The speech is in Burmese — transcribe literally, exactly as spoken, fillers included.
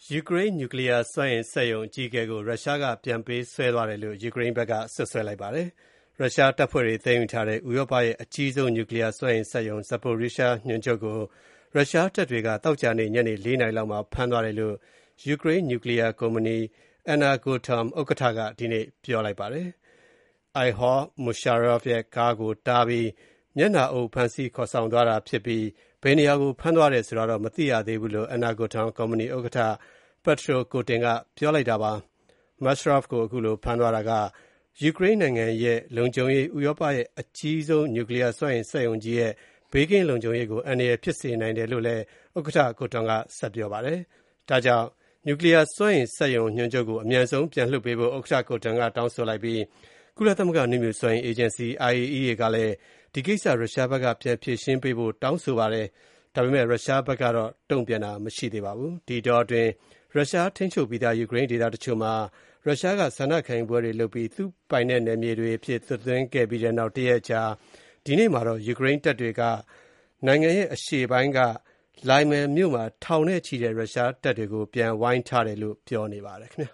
ယူကရိန်းနျူကလီးယားစွမ်းအင်စက်ရုံအကြီးအကဲကိုရုရှားကပြန်ပေးဆွဲသွားတယ်လို့ယူကရိန်းဘက်ကစွပ်စွဲလိုက်ပါတယ်။ရုရှားတပ်ဖွဲ့တွေသိမ်းယူထားတဲ့ဥရောပရဲ့အကြီးဆုံးနျူကလီးယားစွမ်းအင်စက်ရုံ Zaporizhzhia ညွှန်ချုပ်ကိုရုရှားတပ်တွေကသောကြာနေ့ညနေလေးနာရီလောက်မှာဖမ်းသွားတယ်လို့ယူကရိန်းနျူကလီးယားကုမ္ပဏီ Energoatom ဥက္ကဋ္ဌကဒီနေ့ပြောလိုက်ပါတယ်။ Ihor Musharraf ရဲ့ကားကိုတားပြီးမျက်နှာအုပ်ဖမ်းဆီးခေါ်ဆောင်သွားတာဖြစ်ပြီးဘယ်နေရာကိုဖမ်းသွားတယ်ဆိုတာတော့မသိရသေးဘူးလို့ Energoatom ကုမ္ပဏီဥက္ကဋ္ဌPetro Kotin ကပြောလိုက်တာပါ။ Musharraf ကိုအခုလိုဖမ်းသွားတာကယူကရိန်းနိုင်ငံရဲ့လုံခြုံရေးဥရောပရဲ့အကြီးဆုံးနျူကလီးယားစွမ်းအင်စက်ရုံကြီးရဲ့ဘေးကင်းလုံခြုံရေးကိုအန္တရာယ်ဖြစ်စေနိုင်တယ်လို့လည်းဥက္ကဋ္ဌ Kotin ကဆက်ပြောပါတယ်။ဒါကြောင့်နျူကလီးယားစွမ်းအင်စက်ရုံညွှန်ချုပ်ကိုအမြန်ဆုံးပြန်လွှတ်ပေးဖို့ဥက္ကဋ္ဌ Kotin ကတောင်းဆိုလိုက်ပြီးကုလသမဂ္ဂနျူမြူစွမ်းအင်အေဂျင်စီ I A E A ကလည်းဒီကိစ္စရုရှားဘက်ကပြန်ဖြေရှင်းပေးဖို့တောင်းဆိုပါတယ်။ဒါပေမဲ့ရုရှားဘက်ကတော့တုံ့ပြန်တာမရှိသေးပါဘူး။ဒီတောအတွင်းရုရှားထိန်းချုပ်ပြီးသားယူကရိန်းဒေသတချို့မှာရုရှားကဆန္ဒခံယူပွဲတွေလုပ်ပြီးသူပိုင်တဲ့နယ်မြေတွေအဖြစ်သွတ်သွင်းခဲ့ပြီးတဲ့နောက်တရက်အကြာဒီနေ့မှာတော့ယူကရိန်းတပ်တွေကနိုင်ငံရဲ့အရှေ့ပိုင်းက Lyman မြို့မှာထောင်နဲ့ချီတဲ့ရုရှားတပ်တွေကိုပြန်ဝိုင်းထားတယ်လို့ပြောနေပါတယ်ခင်ဗျာ